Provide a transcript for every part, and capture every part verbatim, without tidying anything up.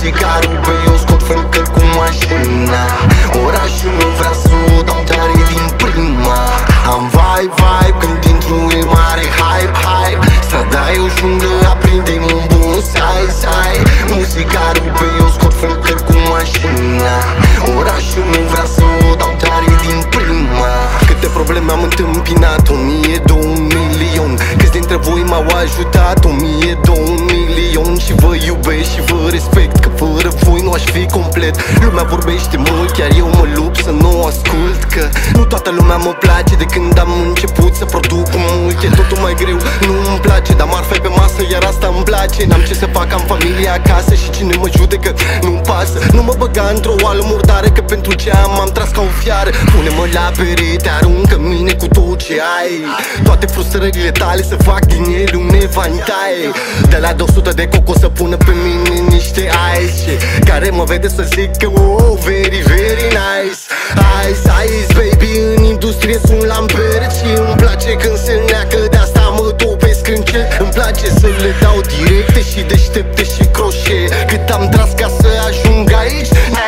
Muzica rupe, eu scot fântări cu mașina. Orașul meu vrea să o dau tare din prima. Am vibe, vibe, când intru e mare hype, hype. Strada e o junglă, aprinde-mi un bun sai, sai. Muzica rupe, eu scot fântări cu mașina. Orașul meu vrea să o dau tare din prima. Câte probleme am întâmpinat, o mie, două, un milion. Câți dintre voi m-au ajutat, o mie, două, un milion. Și vă iubesc și vă respect, că fără voi nu aș fi complet. Lumea vorbește mult, chiar eu mă lupt să nu o ascult. Că nu toată lumea mă place, de când am început să produc mult. E totul mai greu, nu-mi place, dar marfa pe masă, iar asta îmi place. N-am ce să fac, am familie acasă și cine mă judecă nu-mi pasă. Nu mă băga într-o oală murdare, că pentru ce am am tras ca o fiară. Pune-mă la perete, aruncă mine cu tot ce ai. Toate frustrările tale să fac din ele un evantaie. De la două sute de coco să pună pe mine niște ice. Care mă vede să zic că oh, very, very nice. Ice, ice, baby, în industrie sunt lamberți. Și îmi place când se neacă, de asta mă topesc încet. Îmi place să le dau directe și deștepte și croșe. Cât am tras ca să ajung aici,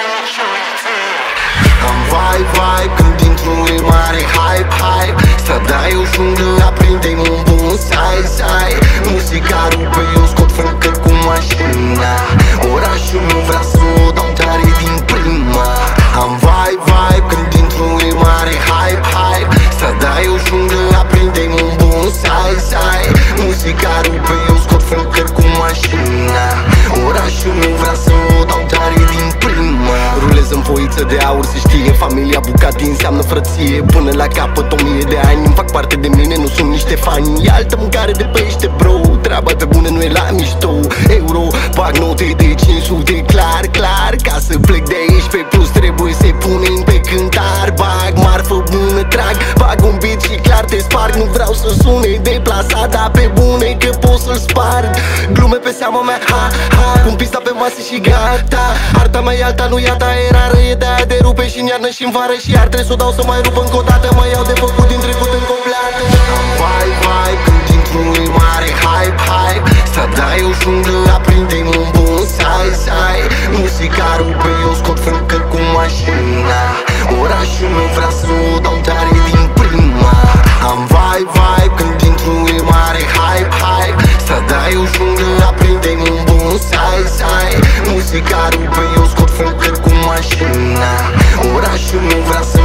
am vibe, vibe, când intru e mare hype, hype. Strada e o junglă, aprinde-mi un bun sai, sai. Muzica rupe, eu scot fântări cu mașina. Orașul meu vrea să o dau tare din prima. Am vibe, vibe, când intru e mare hype, hype. Strada e o junglă, aprinde-mi un bun sai, sai. Muzica rupe, eu scot fântări cu mașina. Orașul meu vrea să o dau tare din prima. Rulez în foiță de aur, se știe, familia Bucati înseamnă frăție. Până la capăt o mie de ani, îmi fac parte de mine, nu sunt niște fani. E altă mâncare de pește, bro, treaba pe bune nu e la mișto. Euro, bag note de cinci sute, clar, clar. Ca să plec de aici pe plus trebuie să-i punem pe cântar. Bag marfă bună, trag, bag un beat și clar te sparg. Nu vreau să sune deplasat, dar pe bune că pot să-l sparg. Glume pe seama mea, ha, ha. Pun pista pe masă și gata. Arta mea e alta, nu e a ta, e rară. E de aia de rupe și în iarnă și în vară. Și ar trebui să o dau să mai rup încă o dată. Mă iau de făcut din trecut în completă. Am vibe, vibe, când intru e mare hype, hype. Strada e o junglă, aprinde-mi un bun sai, sai. Muzica rupe, eu scot fântări cu mașina. Orașul meu vrea să o dau tare din prima. Am vibe, vibe, când intru e mare hype, hype. Strada e o junglă, aprinde-mi un bun sai, sai. Muzica rupe, eu scot fântări cu mașina. Orașul meu vrea să